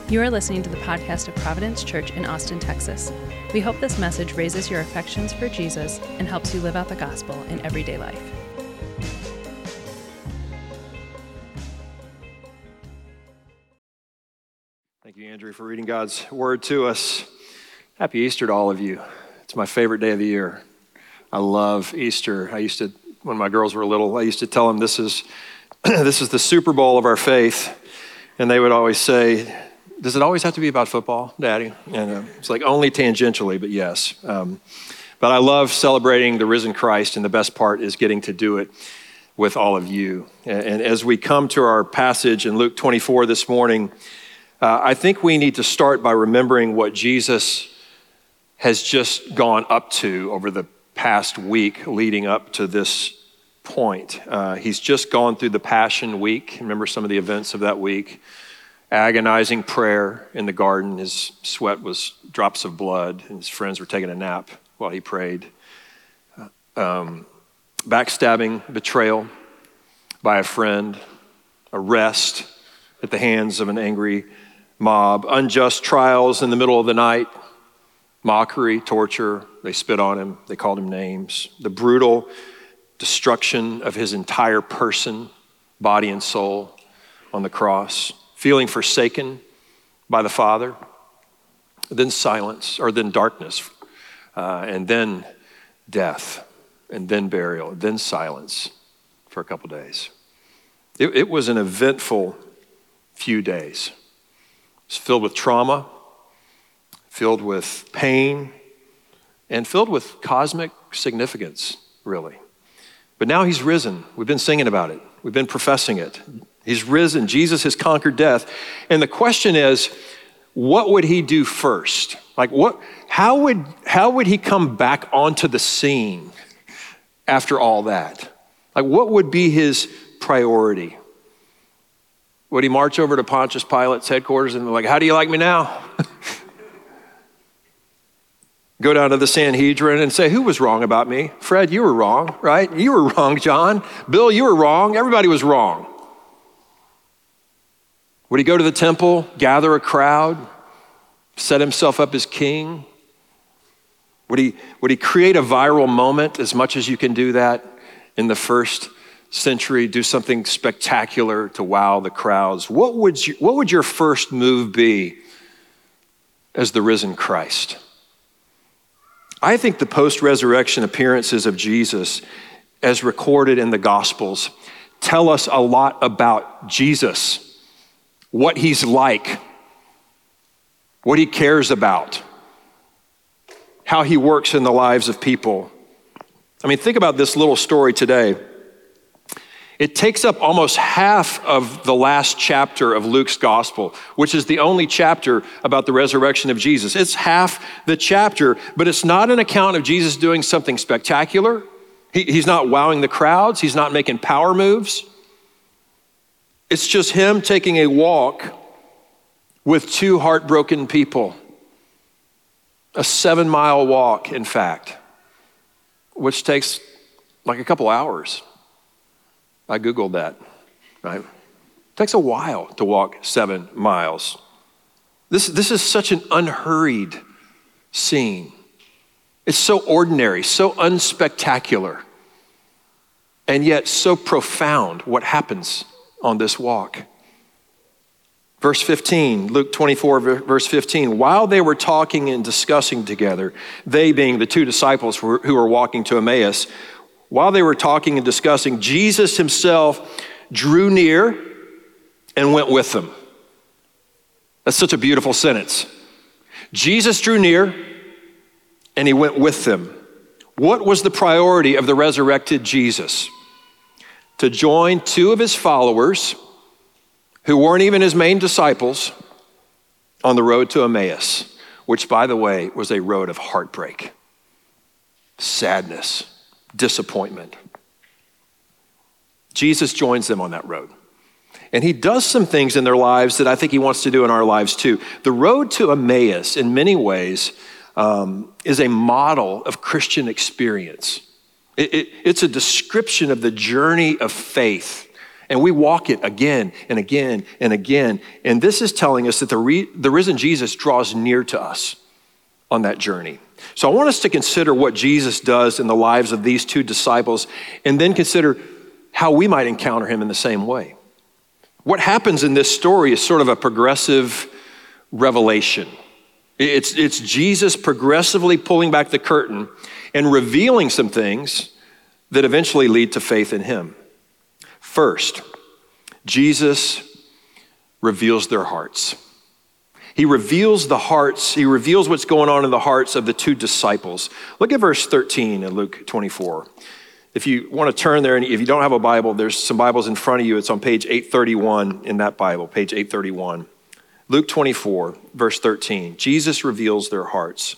You are listening to the podcast of Providence Church in Austin, Texas. We hope this message raises your affections for Jesus and helps you live out the gospel in everyday life. Thank you, Andrew, for reading God's word to us. Happy Easter to all of you. It's my favorite day of the year. I love Easter. When my girls were little, I used to tell them this is the Super Bowl of our faith. And they would always say, does it always have to be about football, Daddy? And it's like only tangentially, but yes. But I love celebrating the risen Christ, and the best part is getting to do it with all of you. And as we come to our passage in Luke 24 this morning, I think we need to start by remembering what Jesus has just gone up to over the past week leading up to this point. He's just gone through the Passion Week. Remember some of the events of that week. Agonizing prayer in the garden. His sweat was drops of blood, and his friends were taking a nap while he prayed. Backstabbing, betrayal by a friend, arrest at the hands of an angry mob, unjust trials in the middle of the night, mockery, torture. They spit on him. They called him names. The brutal destruction of his entire person, body and soul on the cross. Feeling forsaken by the Father, then silence, or then darkness, and then death, and then burial, and then silence for a couple days. It was an eventful few days. It's filled with trauma, filled with pain, and filled with cosmic significance, really. But now he's risen. We've been singing about it. We've been professing it. He's risen. Jesus has conquered death. And the question is, what would he do first? How would he come back onto the scene after all that? What would be his priority? Would he march over to Pontius Pilate's headquarters and be like, how do you like me now? Go down to the Sanhedrin and say, who was wrong about me? Fred, you were wrong, right? You were wrong, John. Bill, you were wrong. Everybody was wrong. Would he go to the temple, gather a crowd, set himself up as king? Would he create a viral moment, as much as you can do that in the first century, do something spectacular to wow the crowds? What would your first move be as the risen Christ? I think the post-resurrection appearances of Jesus, as recorded in the Gospels, tell us a lot about Jesus, what he's like, what he cares about, how he works in the lives of people. I mean, think about this little story today. It takes up almost half of the last chapter of Luke's gospel, which is the only chapter about the resurrection of Jesus. It's half the chapter, but it's not an account of Jesus doing something spectacular. He's not wowing the crowds. He's not making power moves. It's just him taking a walk with two heartbroken people. A 7-mile walk, in fact, which takes like a couple hours. I Googled that, right? It takes a while to walk 7 miles. This is such an unhurried scene. It's so ordinary, so unspectacular, and yet so profound what happens on this walk. Verse 15, Luke 24, verse 15, while they were talking and discussing together, they being the two disciples who were walking to Emmaus, while they were talking and discussing, Jesus himself drew near and went with them. That's such a beautiful sentence. Jesus drew near and he went with them. What was the priority of the resurrected Jesus? To join two of his followers who weren't even his main disciples on the road to Emmaus, which, by the way, was a road of heartbreak, sadness, disappointment. Jesus joins them on that road. And he does some things in their lives that I think he wants to do in our lives too. The road to Emmaus, in many ways, is a model of Christian experience. It's a description of the journey of faith And we walk it again and again and again. And this is telling us that the risen Jesus draws near to us on that journey. So I want us to consider what Jesus does in the lives of these two disciples, and then consider how we might encounter him in the same way. What happens in this story is sort of a progressive revelation. It's Jesus progressively pulling back the curtain and revealing some things that eventually lead to faith in him. First, Jesus reveals their hearts. He reveals the hearts. He reveals what's going on in the hearts of the two disciples. Look at verse 13 in Luke 24. If you want to turn there, and if you don't have a Bible, there's some Bibles in front of you. It's on page 831 in that Bible, page 831. Luke 24, verse 13. Jesus reveals their hearts.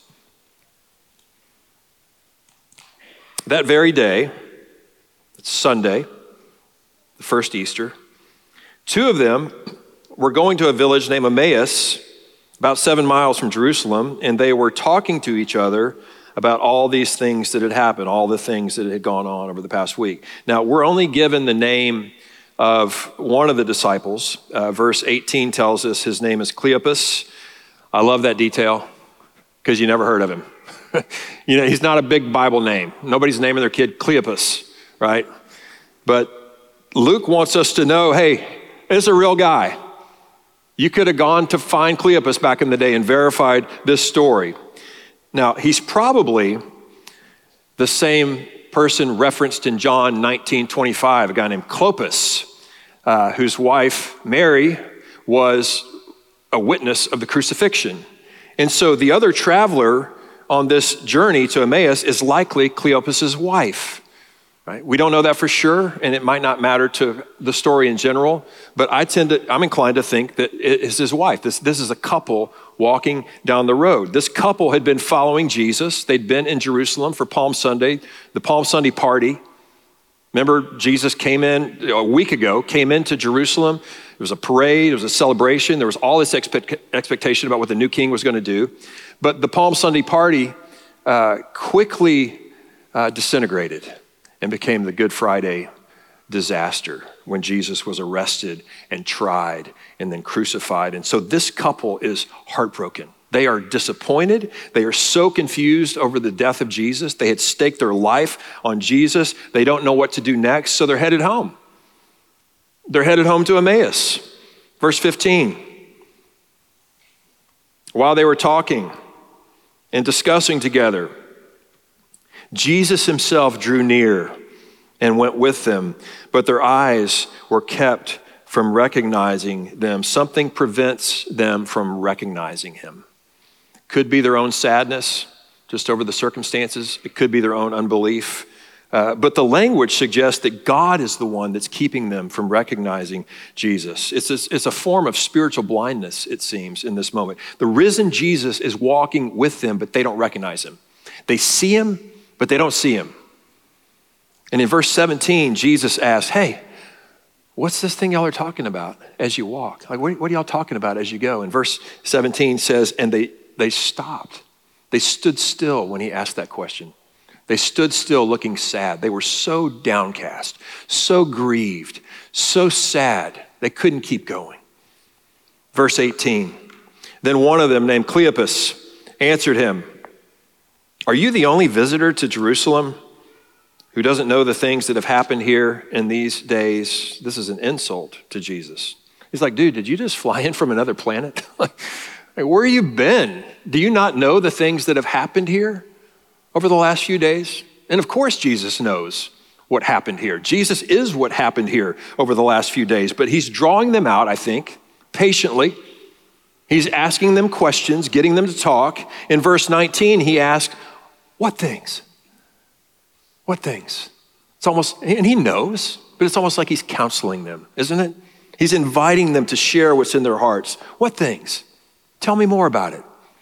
That very day, it's Sunday, the first Easter, two of them were going to a village named Emmaus, about 7 miles from Jerusalem, and they were talking to each other about all these things that had happened, all the things that had gone on over the past week. Now, we're only given the name of one of the disciples. Verse 18 tells us his name is Cleopas. I love that detail because you never heard of him. He's not a big Bible name. Nobody's naming their kid Cleopas, right? But Luke wants us to know, hey, it's a real guy. You could have gone to find Cleopas back in the day and verified this story. Now, he's probably the same person referenced in John 19:25, a guy named Clopas, whose wife, Mary, was a witness of the crucifixion. And so the other traveler on this journey to Emmaus is likely Cleopas's wife. Right? We don't know that for sure, and it might not matter to the story in general, but I'm inclined to think that it is his wife. This is a couple walking down the road. This couple had been following Jesus. They'd been in Jerusalem for Palm Sunday, the Palm Sunday party. Remember, Jesus came in a week ago, came into Jerusalem. It was a parade, it was a celebration. There was all this expectation about what the new king was going to do. But the Palm Sunday party quickly disintegrated and became the Good Friday disaster when Jesus was arrested and tried and then crucified. And so this couple is heartbroken. They are disappointed. They are so confused over the death of Jesus. They had staked their life on Jesus. They don't know what to do next, so they're headed home. They're headed home to Emmaus. Verse 15. While they were talking and discussing together, Jesus himself drew near and went with them, but their eyes were kept from recognizing them. Something prevents them from recognizing him. Could be their own sadness just over the circumstances. It could be their own unbelief. But the language suggests that God is the one that's keeping them from recognizing Jesus. It's a form of spiritual blindness, it seems, in this moment. The risen Jesus is walking with them, but they don't recognize him. They see him, but they don't see him. And in verse 17, Jesus asks, hey, what's this thing y'all are talking about as you walk? Like, what are y'all talking about as you go? And verse 17 says, and they stopped. They stood still when he asked that question. They stood still looking sad. They were so downcast, so grieved, so sad, they couldn't keep going. Verse 18, then one of them named Cleopas answered him, are you the only visitor to Jerusalem who doesn't know the things that have happened here in these days? This is an insult to Jesus. He's like, dude, did you just fly in from another planet? Like, where have you been? Do you not know the things that have happened here over the last few days? And of course, Jesus knows what happened here. Jesus is what happened here over the last few days, but he's drawing them out, I think, patiently. He's asking them questions, getting them to talk. In verse 19, he asks, what things? What things? It's almost, and he knows, but it's almost like he's counseling them, isn't it? He's inviting them to share what's in their hearts. What things? Tell me more about it.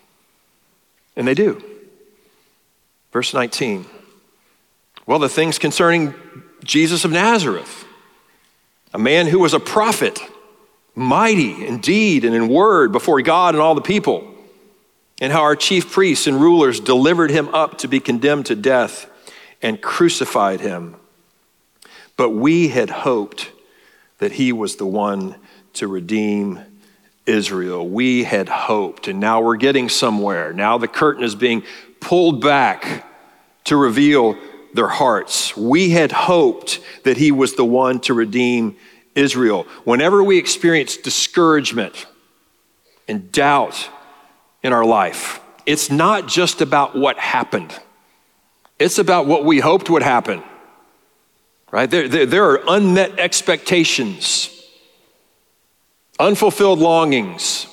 And they do. Verse 19. Well, the things concerning Jesus of Nazareth, a man who was a prophet, mighty in deed and in word before God and all the people, and how our chief priests and rulers delivered him up to be condemned to death and crucified him. But we had hoped that he was the one to redeem Israel. We had hoped, and now we're getting somewhere. Now the curtain is being pulled back to reveal their hearts. We had hoped that he was the one to redeem Israel. Whenever we experience discouragement and doubt in our life, it's not just about what happened. It's about what we hoped would happen, right? There are unmet expectations, unfulfilled longings.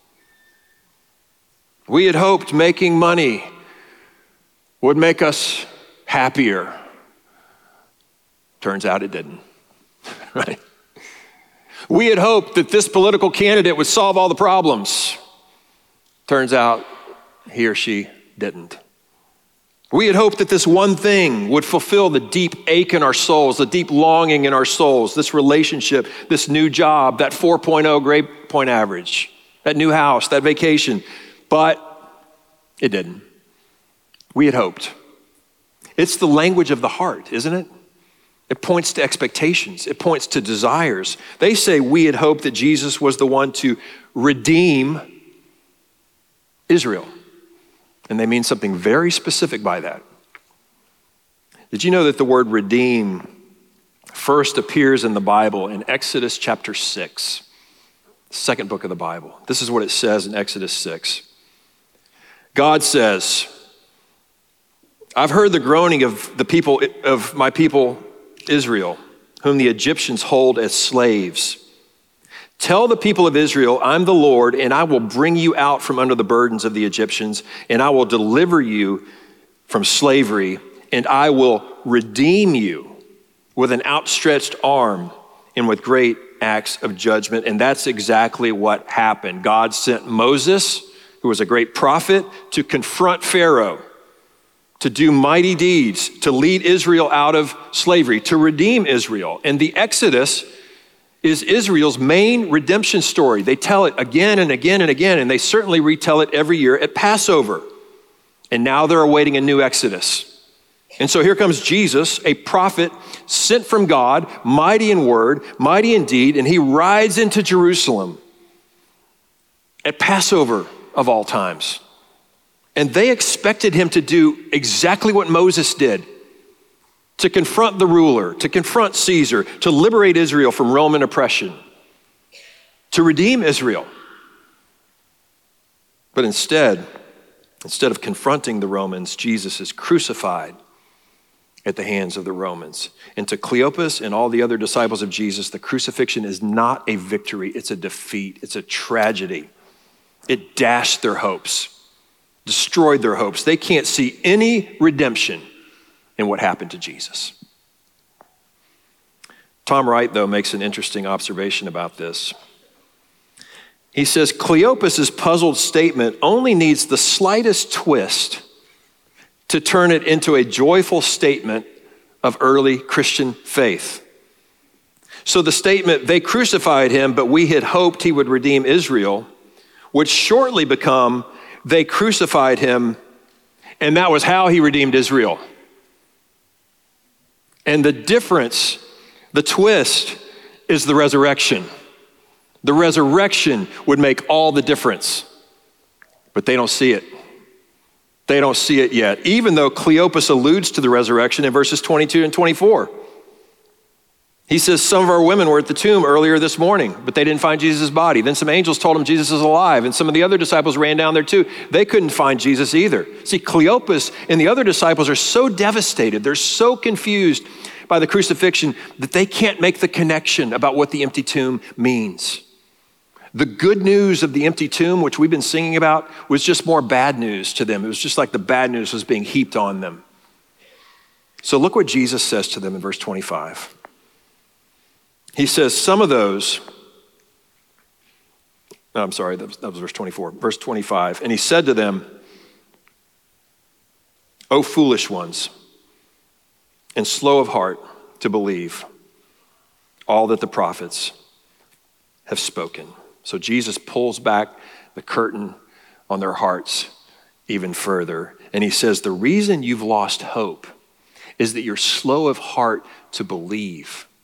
We had hoped making money would make us happier. Turns out it didn't, right? We had hoped that this political candidate would solve all the problems. Turns out he or she didn't. We had hoped that this one thing would fulfill the deep ache in our souls, the deep longing in our souls, this relationship, this new job, that 4.0 grade point average, that new house, that vacation, but it didn't. We had hoped. It's the language of the heart, isn't it? It points to expectations. It points to desires. They say we had hoped that Jesus was the one to redeem Israel. And they mean something very specific by that. Did you know that the word redeem first appears in the Bible in Exodus chapter 6, the second book of the Bible? This is what it says in Exodus 6. God says, I've heard the groaning of the people of my people Israel, whom the Egyptians hold as slaves. Tell the people of Israel, I'm the Lord, and I will bring you out from under the burdens of the Egyptians, and I will deliver you from slavery, and I will redeem you with an outstretched arm and with great acts of judgment. And that's exactly what happened. God sent Moses, who was a great prophet, to confront Pharaoh, to do mighty deeds, to lead Israel out of slavery, to redeem Israel. And the Exodus is Israel's main redemption story. They tell it again and again and again, and they certainly retell it every year at Passover. And now they're awaiting a new Exodus. And so here comes Jesus, a prophet sent from God, mighty in word, mighty in deed, and he rides into Jerusalem at Passover of all times. And they expected him to do exactly what Moses did, to confront the ruler, to confront Caesar, to liberate Israel from Roman oppression, to redeem Israel. But instead of confronting the Romans, Jesus is crucified at the hands of the Romans. And to Cleopas and all the other disciples of Jesus, the crucifixion is not a victory, it's a defeat, it's a tragedy. It dashed their hopes, destroyed their hopes. They can't see any redemption in what happened to Jesus. Tom Wright, though, makes an interesting observation about this. He says, Cleopas's puzzled statement only needs the slightest twist to turn it into a joyful statement of early Christian faith. So the statement, they crucified him, but we had hoped he would redeem Israel, would shortly become, they crucified him, and that was how he redeemed Israel. And the difference, the twist, is the resurrection. The resurrection would make all the difference. But they don't see it. They don't see it yet, even though Cleopas alludes to the resurrection in verses 22 and 24. He says, some of our women were at the tomb earlier this morning, but they didn't find Jesus' body. Then some angels told them Jesus is alive, and some of the other disciples ran down there too. They couldn't find Jesus either. See, Cleopas and the other disciples are so devastated, they're so confused by the crucifixion that they can't make the connection about what the empty tomb means. The good news of the empty tomb, which we've been singing about, was just more bad news to them. It was just like the bad news was being heaped on them. So look what Jesus says to them in verse 25. He says, some of those, that was verse 24, verse 25. And he said to them, O foolish ones, and slow of heart to believe all that the prophets have spoken. So Jesus pulls back the curtain on their hearts even further. And he says, the reason you've lost hope is that you're slow of heart to believe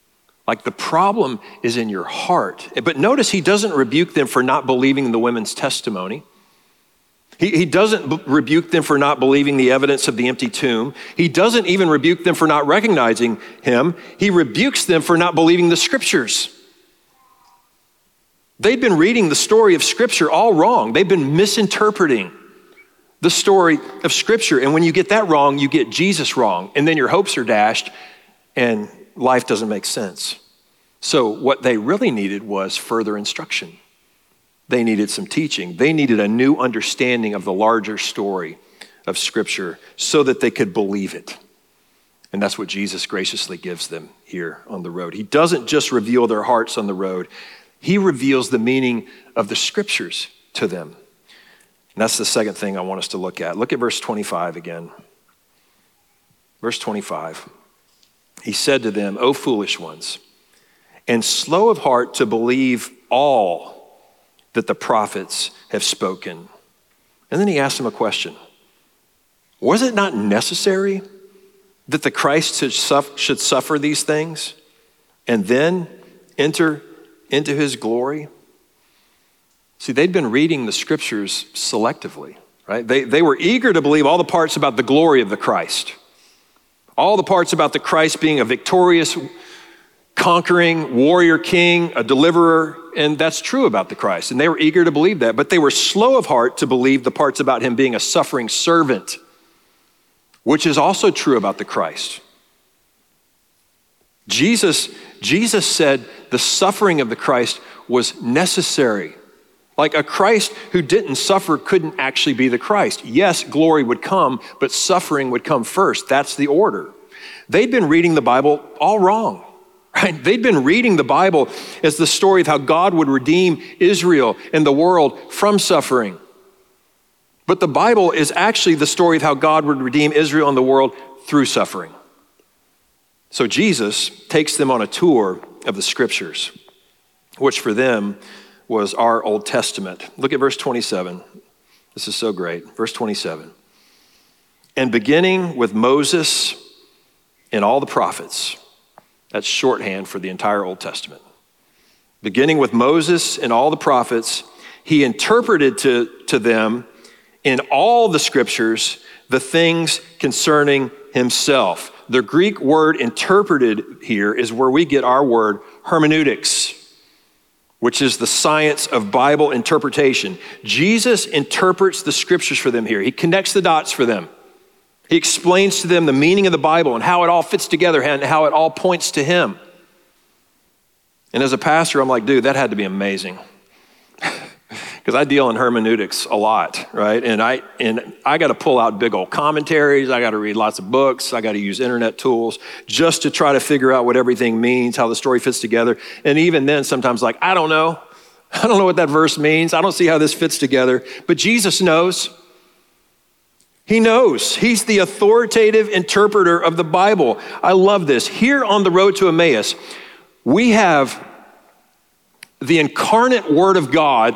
Like the problem is in your heart. But notice he doesn't rebuke them for not believing the women's testimony. He doesn't rebuke them for not believing the evidence of the empty tomb. He doesn't even rebuke them for not recognizing him. He rebukes them for not believing the scriptures. They'd been reading the story of scripture all wrong. They've been misinterpreting the story of scripture. And when you get that wrong, you get Jesus wrong. And then your hopes are dashed and life doesn't make sense. So what they really needed was further instruction. They needed some teaching. They needed a new understanding of the larger story of scripture so that they could believe it. And that's what Jesus graciously gives them here on the road. He doesn't just reveal their hearts on the road. He reveals the meaning of the scriptures to them. And that's the second thing I want us to look at. Look at verse 25 again. Verse 25. He said to them, "O foolish ones, and slow of heart to believe all that the prophets have spoken." And then he asked them a question. Was it not necessary that the Christ should suffer these things and then enter into his glory? See, they'd been reading the scriptures selectively, right? They were eager to believe all the parts about the glory of the Christ, all the parts about the Christ being a victorious, conquering warrior king, a deliverer, and that's true about the Christ. And they were eager to believe that, but they were slow of heart to believe the parts about him being a suffering servant, which is also true about the Christ. Jesus said the suffering of the Christ was necessary. Like a Christ who didn't suffer couldn't actually be the Christ. Yes, glory would come, but suffering would come first. That's the order. They'd been reading the Bible all wrong, right? They'd been reading the Bible as the story of how God would redeem Israel and the world from suffering. But the Bible is actually the story of how God would redeem Israel and the world through suffering. So Jesus takes them on a tour of the scriptures, which for them was our Old Testament. Look at verse 27. This is so great. Verse 27. And beginning with Moses and all the prophets, that's shorthand for the entire Old Testament. Beginning with Moses and all the prophets, he interpreted to them in all the scriptures the things concerning himself. The Greek word interpreted here is where we get our word hermeneutics, which is the science of Bible interpretation. Jesus interprets the scriptures for them here. He connects the dots for them. He explains to them the meaning of the Bible and how it all fits together and how it all points to him. And as a pastor, I'm like, dude, that had to be amazing. Because I deal in hermeneutics a lot, right? And I got to pull out big old commentaries. I got to read lots of books. I got to use internet tools just to try to figure out what everything means, how the story fits together. And even then, sometimes like, I don't know. I don't know what that verse means. I don't see how this fits together. But Jesus knows. He knows. He's the authoritative interpreter of the Bible. I love this. Here on the road to Emmaus, we have the incarnate Word of God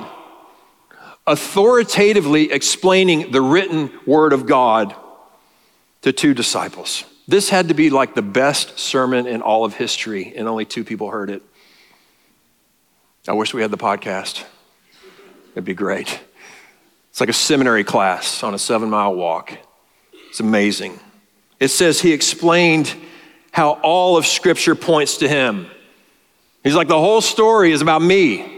authoritatively explaining the written word of God to two disciples. This had to be like the best sermon in all of history, and only two people heard it. I wish we had the podcast. It'd be great. It's like a seminary class on a 7-mile walk. It's amazing. It says he explained how all of Scripture points to him. He's like, the whole story is about me.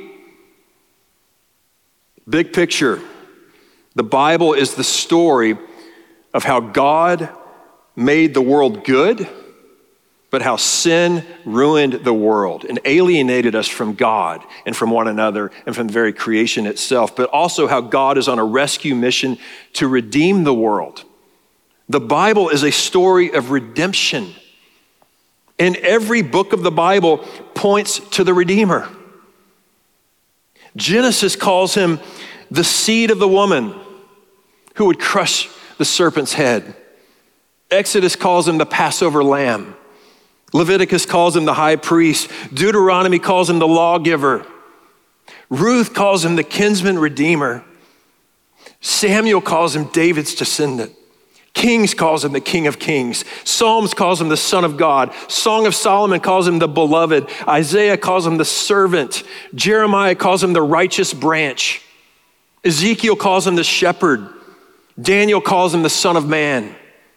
Big picture, the Bible is the story of how God made the world good, but how sin ruined the world and alienated us from God and from one another and from the very creation itself, but also how God is on a rescue mission to redeem the world. The Bible is a story of redemption, and every book of the Bible points to the Redeemer. Genesis calls him the seed of the woman who would crush the serpent's head. Exodus calls him the Passover lamb. Leviticus calls him the high priest. Deuteronomy calls him the lawgiver. Ruth calls him the kinsman redeemer. Samuel calls him David's descendant. Kings calls him the King of Kings. Psalms calls him the Son of God. Song of Solomon calls him the Beloved. Isaiah calls him the Servant. Jeremiah calls him the Righteous Branch. Ezekiel calls him the Shepherd. Daniel calls him the Son of Man.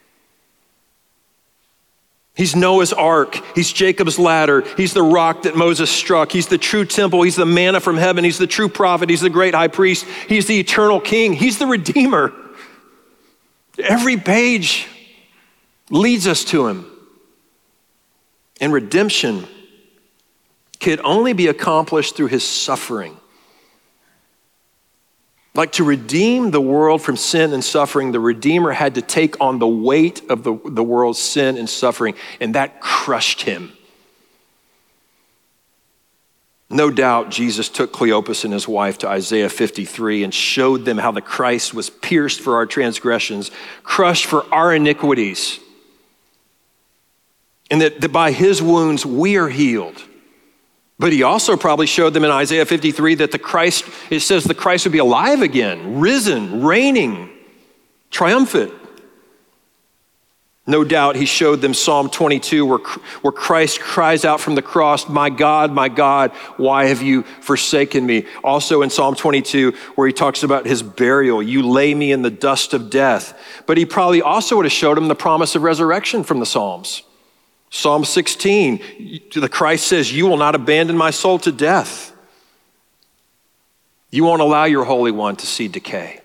He's Noah's Ark. He's Jacob's ladder. He's the rock that Moses struck. He's the true temple. He's the manna from heaven. He's the true prophet. He's the great high priest. He's the eternal king. He's the Redeemer. Every page leads us to him. And redemption could only be accomplished through his suffering. Like to redeem the world from sin and suffering, the Redeemer had to take on the weight of the world's sin and suffering, and that crushed him. No doubt Jesus took Cleopas and his wife to Isaiah 53 and showed them how the Christ was pierced for our transgressions, crushed for our iniquities, and that by his wounds we are healed. But he also probably showed them in Isaiah 53 that it says the Christ would be alive again, risen, reigning, triumphant. No doubt he showed them Psalm 22 where Christ cries out from the cross, my God, why have you forsaken me? Also in Psalm 22 where he talks about his burial, you lay me in the dust of death. But he probably also would have showed him the promise of resurrection from the Psalms. Psalm 16, the Christ says, you will not abandon my soul to death. You won't allow your Holy One to see decay.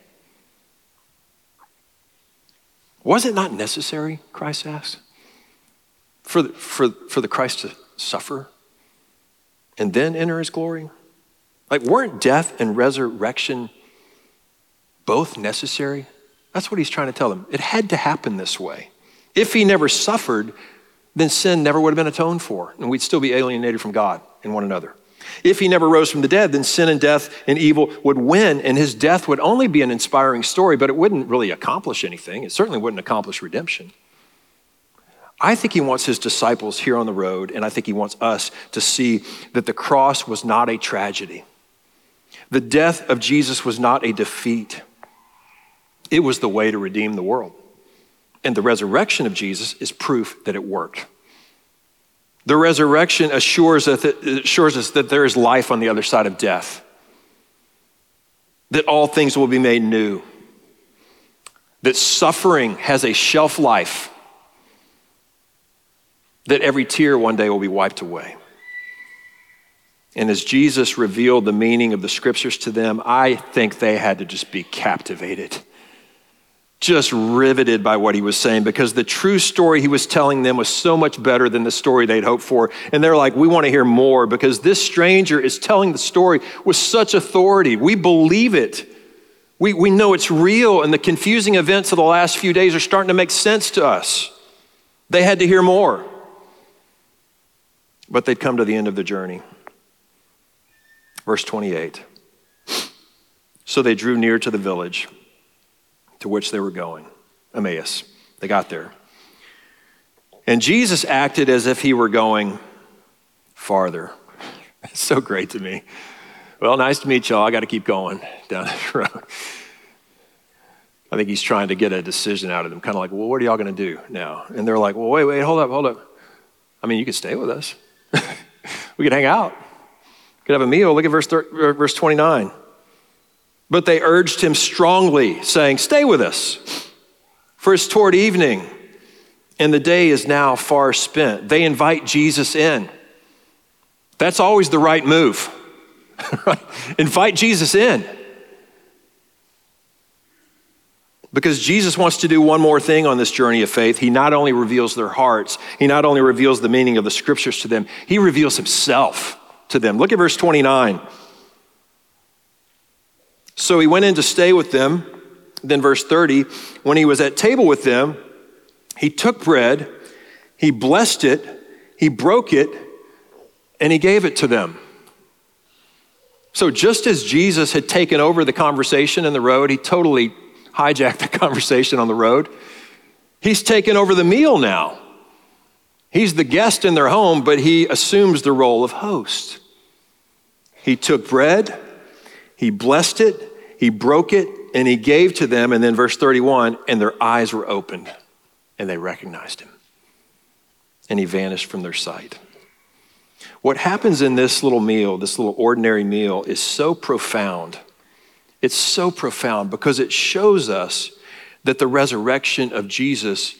Was it not necessary, Christ asks, for the Christ to suffer and then enter his glory? Like, weren't death and resurrection both necessary? That's what he's trying to tell them. It had to happen this way. If he never suffered, then sin never would have been atoned for, and we'd still be alienated from God and one another. If he never rose from the dead, then sin and death and evil would win, and his death would only be an inspiring story, but it wouldn't really accomplish anything. It certainly wouldn't accomplish redemption. I think he wants his disciples here on the road, and I think he wants us to see that the cross was not a tragedy. The death of Jesus was not a defeat. It was the way to redeem the world. And the resurrection of Jesus is proof that it worked. The resurrection assures us that there is life on the other side of death, that all things will be made new, that suffering has a shelf life, that every tear one day will be wiped away. And as Jesus revealed the meaning of the scriptures to them, I think they had to just be captivated, just riveted by what he was saying, because the true story he was telling them was so much better than the story they'd hoped for. And they're like, we want to hear more, because this stranger is telling the story with such authority. We believe it. We know it's real, and the confusing events of the last few days are starting to make sense to us. They had to hear more. But they'd come to the end of the journey. Verse 28. So they drew near to the village to which they were going, Emmaus. They got there. And Jesus acted as if he were going farther. It's so great to me. Well, nice to meet y'all. I got to keep going down this road. I think he's trying to get a decision out of them, kind of like, well, what are y'all going to do now? And they're like, well, wait, hold up. I mean, you could stay with us. We could hang out. We could have a meal. Look at verse 29. But they urged him strongly, saying, stay with us, for it's toward evening, and the day is now far spent. They invite Jesus in. That's always the right move. Right? Invite Jesus in. Because Jesus wants to do one more thing on this journey of faith. He not only reveals their hearts, he not only reveals the meaning of the scriptures to them, he reveals himself to them. Look at verse 29. So he went in to stay with them. Then verse 30, when he was at table with them, he took bread, he blessed it, he broke it, and he gave it to them. So just as Jesus had taken over the conversation in the road, he totally hijacked the conversation on the road. He's taken over the meal now. He's the guest in their home, but he assumes the role of host. He took bread, he blessed it, He broke it and he gave to them. And then verse 31, and their eyes were opened and they recognized him. And he vanished from their sight. What happens in this little meal, this little ordinary meal, is so profound. It's so profound because it shows us that the resurrection of Jesus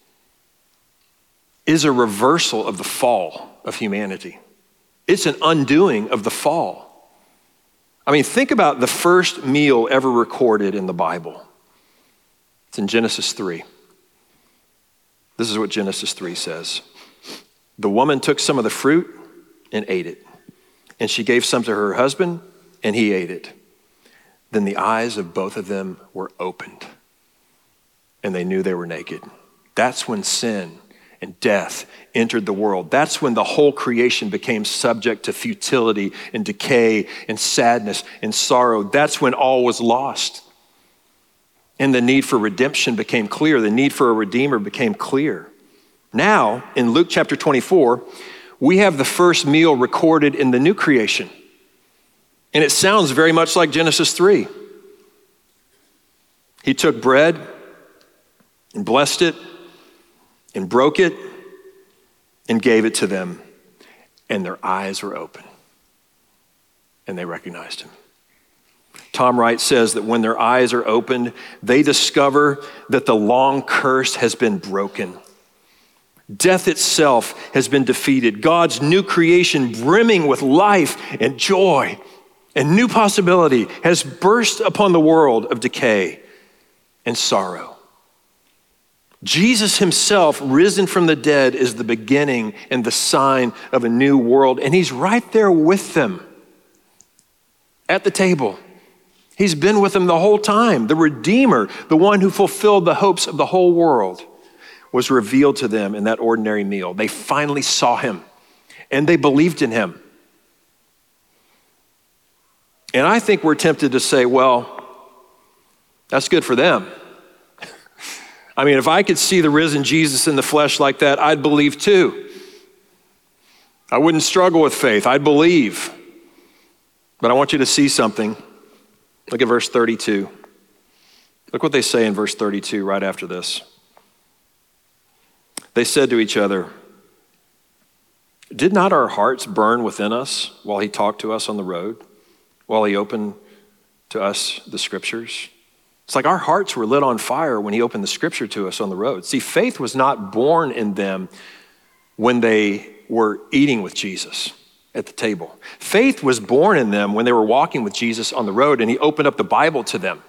is a reversal of the fall of humanity. It's an undoing of the fall. I mean, think about the first meal ever recorded in the Bible. It's in Genesis 3. This is what Genesis 3 says. The woman took some of the fruit and ate it. And she gave some to her husband, and he ate it. Then the eyes of both of them were opened, and they knew they were naked. That's when sin and death entered the world. That's when the whole creation became subject to futility and decay and sadness and sorrow. That's when all was lost. And the need for redemption became clear. The need for a redeemer became clear. Now, in Luke chapter 24, we have the first meal recorded in the new creation. And it sounds very much like Genesis 3. He took bread and blessed it and broke it and gave it to them. And their eyes were open and they recognized him. Tom Wright says that when their eyes are opened, they discover that the long curse has been broken. Death itself has been defeated. God's new creation, brimming with life and joy and new possibility, has burst upon the world of decay and sorrow. Jesus himself, risen from the dead, is the beginning and the sign of a new world. And he's right there with them at the table. He's been with them the whole time. The Redeemer, the one who fulfilled the hopes of the whole world, was revealed to them in that ordinary meal. They finally saw him and they believed in him. And I think we're tempted to say, well, that's good for them. I mean, if I could see the risen Jesus in the flesh like that, I'd believe too. I wouldn't struggle with faith. I'd believe. But I want you to see something. Look at verse 32. Look what they say in verse 32 right after this. They said to each other, "Did not our hearts burn within us while he talked to us on the road, while he opened to us the scriptures?" It's like our hearts were lit on fire when he opened the scripture to us on the road. See, faith was not born in them when they were eating with Jesus at the table. Faith was born in them when they were walking with Jesus on the road and he opened up the Bible to them.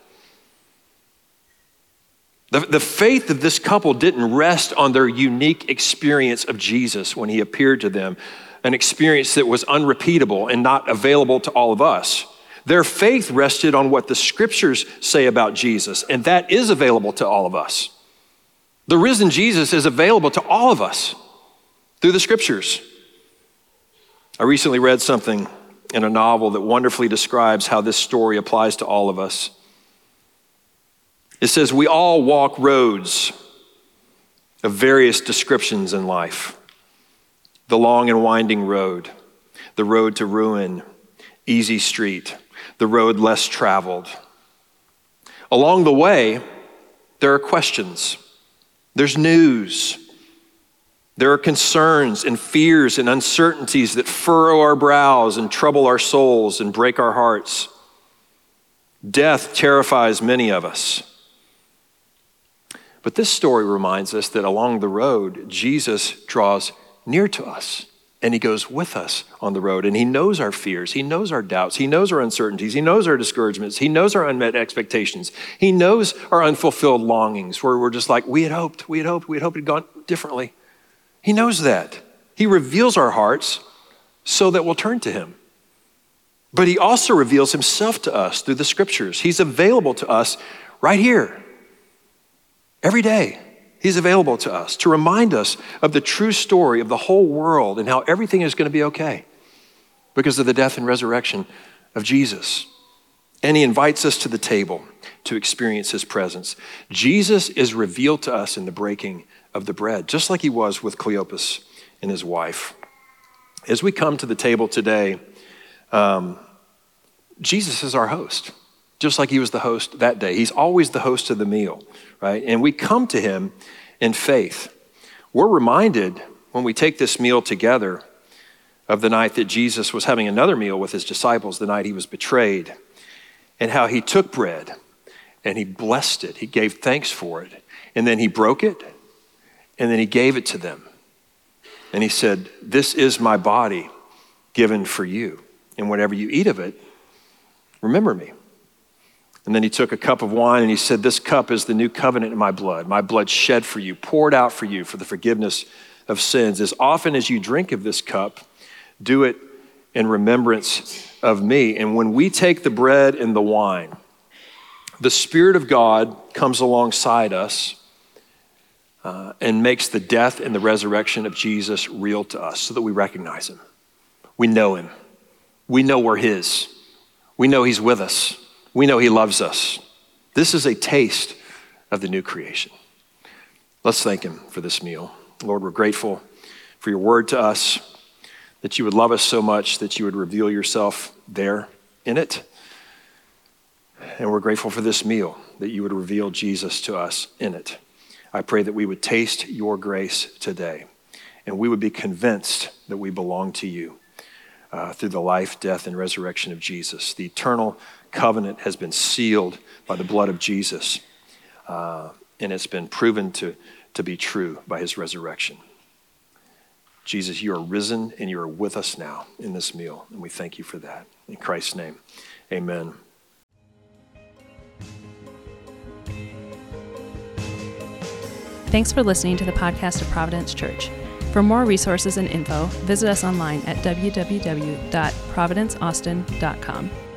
The faith of this couple didn't rest on their unique experience of Jesus when he appeared to them, an experience that was unrepeatable and not available to all of us. Their faith rested on what the scriptures say about Jesus, and that is available to all of us. The risen Jesus is available to all of us through the scriptures. I recently read something in a novel that wonderfully describes how this story applies to all of us. It says, we all walk roads of various descriptions in life. The long and winding road, the road to ruin, easy street, the road less traveled. Along the way, there are questions. There's news. There are concerns and fears and uncertainties that furrow our brows and trouble our souls and break our hearts. Death terrifies many of us. But this story reminds us that along the road, Jesus draws near to us and he goes with us on the road and he knows our fears. He knows our doubts. He knows our uncertainties. He knows our discouragements. He knows our unmet expectations. He knows our unfulfilled longings where we're just like, we had hoped it had gone differently. He knows that. He reveals our hearts so that we'll turn to him. But he also reveals himself to us through the scriptures. He's available to us right here. Every day, he's available to us to remind us of the true story of the whole world and how everything is going to be okay because of the death and resurrection of Jesus. And he invites us to the table to experience his presence. Jesus is revealed to us in the breaking of the bread, just like he was with Cleopas and his wife. As we come to the table today, Jesus is our host. just like he was the host that day. He's always the host of the meal, right? And we come to him in faith. We're reminded when we take this meal together of the night that Jesus was having another meal with his disciples, the night he was betrayed, and how he took bread and he blessed it. He gave thanks for it. And then he broke it, and then he gave it to them. And he said, "This is my body given for you. And whenever you eat of it, remember me." And then he took a cup of wine and he said, "This cup is the new covenant in my blood shed for you, poured out for you for the forgiveness of sins. As often as you drink of this cup, do it in remembrance of me." And when we take the bread and the wine, the Spirit of God comes alongside us and makes the death and the resurrection of Jesus real to us so that we recognize him. We know him. We know we're his. We know he's with us. We know he loves us. This is a taste of the new creation. Let's thank him for this meal. Lord, we're grateful for your word to us, that you would love us so much that you would reveal yourself there in it. And we're grateful for this meal, that you would reveal Jesus to us in it. I pray that we would taste your grace today, and we would be convinced that we belong to you through the life, death, and resurrection of Jesus. The eternal covenant has been sealed by the blood of Jesus, and it's been proven to be true by his resurrection. Jesus, you are risen and you are with us now in this meal, and we thank you for that. In Christ's name, amen. Thanks for listening to the podcast of Providence Church. For more resources and info, visit us online at www.providenceaustin.com.